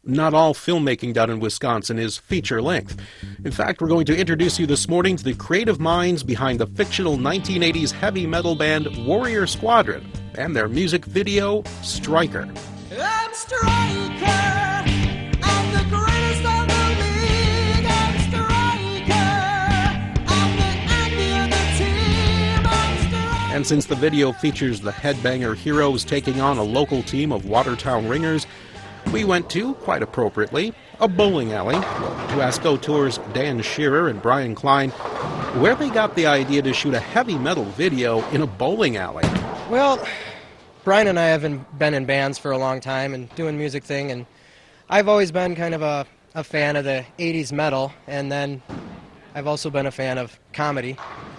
Not all filmmaking done in Wisconsin is feature-length. In fact, we're going to introduce you this morning to the creative minds behind the fictional 1980s heavy metal band Warrior Squadron and their music video, Striker. I'm Striker, I'm the greatest of the league. I'm Striker, I'm the envy of the team. I'm Striker. And since the video features the Headbanger Heroes taking on a local team of Watertown Ringers, we went to, quite appropriately, a bowling alley to ask Auteur's Dan Shearer and Brian Klein where they got the idea to shoot a heavy metal video in a bowling alley. Well, Brian and I have been in bands for a long time and doing music thing, and I've always been kind of a fan of the 80s metal, and then I've also been a fan of comedy.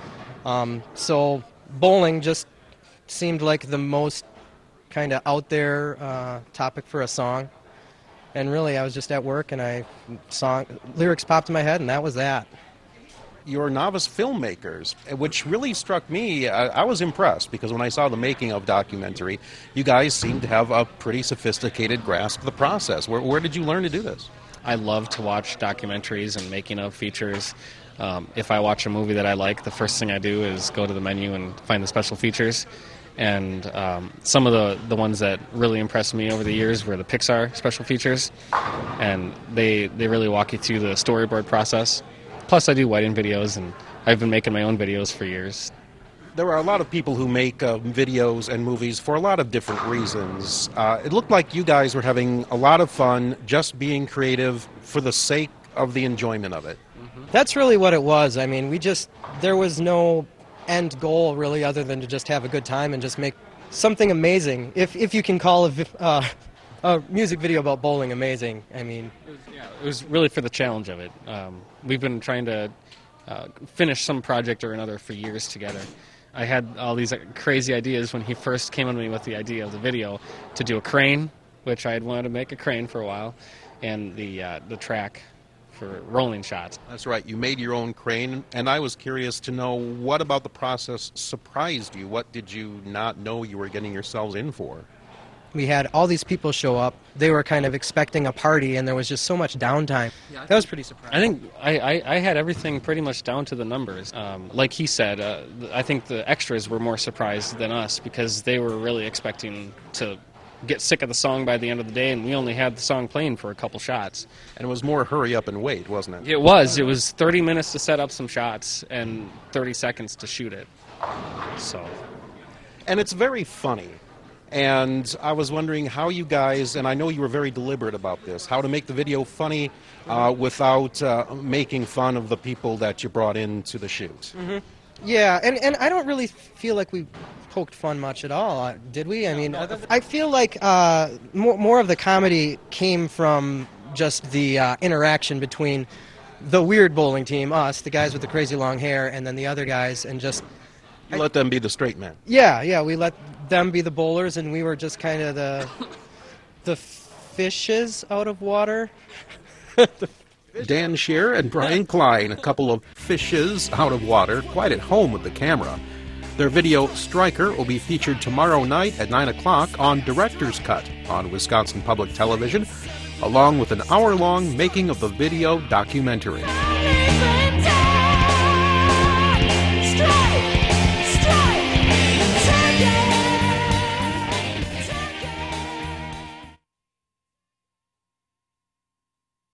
So bowling just seemed like the most kind of out there topic for a song. And really, I was just at work, and lyrics popped in my head, and that was that. You're novice filmmakers, which really struck me. I was impressed because when I saw the making of documentary, you guys seem to have a pretty sophisticated grasp of the process. Where did you learn to do this? I love to watch documentaries and making of features. If I watch a movie that I like, the first thing I do is go to the menu and find the special features. And some of the ones that really impressed me over the years were the Pixar special features, and they really walk you through the storyboard process. Plus, I do white-in videos, and I've been making my own videos for years. There are a lot of people who make videos and movies for a lot of different reasons. It looked like you guys were having a lot of fun just being creative for the sake of the enjoyment of it. That's really what it was. I mean, there was no end goal really other than to just have a good time and just make something amazing, if you can call a music video about bowling amazing. I mean, it was really for the challenge of it. We've been trying to finish some project or another for years together. I had all these crazy ideas when he first came on me with the idea of the video to do a crane, which I had wanted to make a crane for a while, and the track for rolling shots. That's right. You made your own crane, and I was curious to know what about the process surprised you? What did you not know you were getting yourselves in for? We had all these people show up. They were kind of expecting a party, and there was just so much downtime. That was pretty surprising. I think I had everything pretty much down to the numbers. Like he said, I think the extras were more surprised than us because they were really expecting to get sick of the song by the end of the day, and we only had the song playing for a couple shots. And it was more hurry up and wait, wasn't it? It was 30 minutes to set up some shots and 30 seconds to shoot it. So, and it's very funny. And I was wondering how you guys, and I know you were very deliberate about this, how to make the video funny without making fun of the people that you brought into the shoot. Mm-hmm. Yeah, and I don't really feel like we poked fun much at all, did we? I mean, I feel like more of the comedy came from just the interaction between the weird bowling team, us, the guys with the crazy long hair, and then the other guys, and just... You let them be the straight men. Yeah, we let them be the bowlers, and we were just kind of the fishes out of water. Dan Shearer and Brian Klein, a couple of fishes out of water, quite at home with the camera. Their video, Striker, will be featured tomorrow night at 9 o'clock on Director's Cut on Wisconsin Public Television, along with an hour-long making of the video documentary.